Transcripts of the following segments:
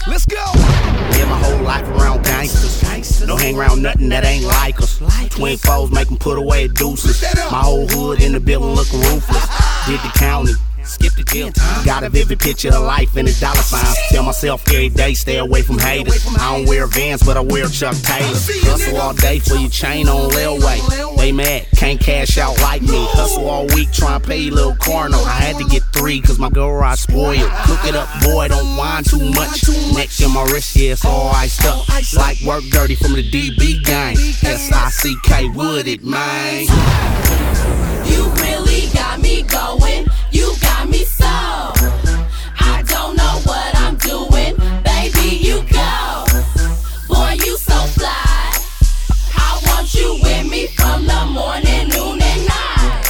Let's go. Live my whole life around gangsters. Don't hang around nothing that ain't like us. Twin foes make them put away deuces. My whole hood in the building looking ruthless. Did the county. Skip the jail time. Got a vivid picture of life in the dollar signs. Tell myself every day, stay away from haters. I don't wear Vans, but I wear Chuck Taylors. Hustle all day for your chain on railway. They mad, can't cash out like me. Hustle all week, try and pay you little corno. I had to get 3, cause my girl ride spoiled. Cook it up, boy, don't whine too much. Neck in my wrist, yeah, it's all iced up. Like work dirty from the DB gang. S-I-C-K, would it, man? You really got me going, you got me so. I don't know what I'm doing, baby, you go. Boy, you so fly, I want you with me from the morning, noon and night.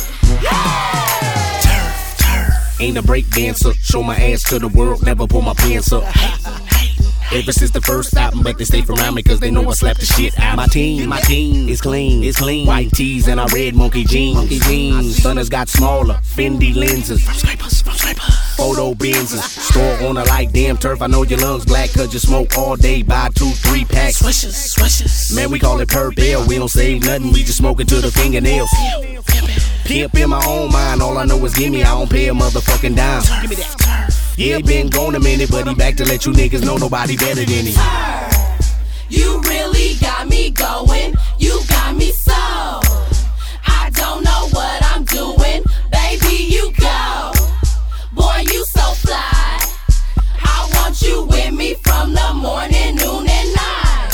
Hey! Ain't a break dancer, show my ass to the world, never pull my pants up. Ever since the first album, but they stay around me cause they know I slap the shit out. My team is clean, it's clean. White tees and our red monkey jeans. Stunners got smaller, Fendi lenses. From scrapers. Photo Benzes. Store owner like damn turf, I know your lungs black cause you smoke all day. Buy 2, 3 packs. Swishes. Man, we call it Purple. We don't save nothing, we just smoke it to the fingernails. Pimp in my own mind, all I know is gimme, I don't pay a motherfucking dime. Give me that turf. Yeah, been gone a minute, but he back to let you niggas know nobody better than him. You really got me going, you got me so. I don't know what I'm doing, baby, you go. Boy, you so fly, I want you with me from the morning, noon and night.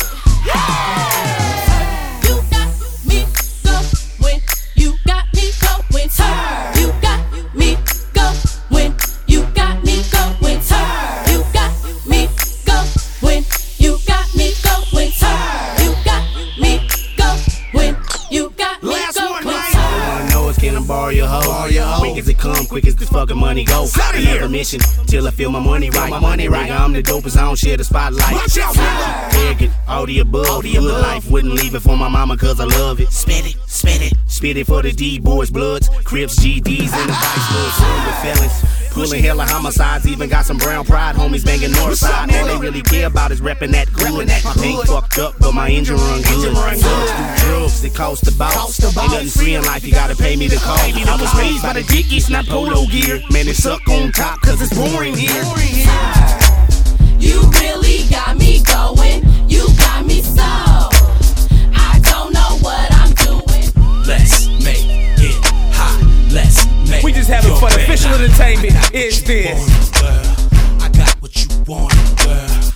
You got me going, you got me going, turn. You got me going, you got me going, turn. You got me going, you got me going, turn. You got me going, you got me Last going, one, turn. all I know is can I borrow your hoe? Quick as it come, quick as this fucking money go. Another mission till I feel my money right. Nigga, I'm the dopest, I don't share the spotlight. Watch out, Arrogant, all the above. Good life, wouldn't leave it for my mama cause I love it. Spit it for the D-boys, bloods, Crips, GDs, and the vice lords. Full with felons, pulling hella homicides. Even got some brown pride homies banging north side. All they really care about is repping that good. My paint fucked up, but my engine run good. Thugs do drugs, it cost the boss. Ain't nothing free in life, you gotta pay me to call. I was raised by the Dickies, not polo gear. Man, it suck on top cause it's boring here.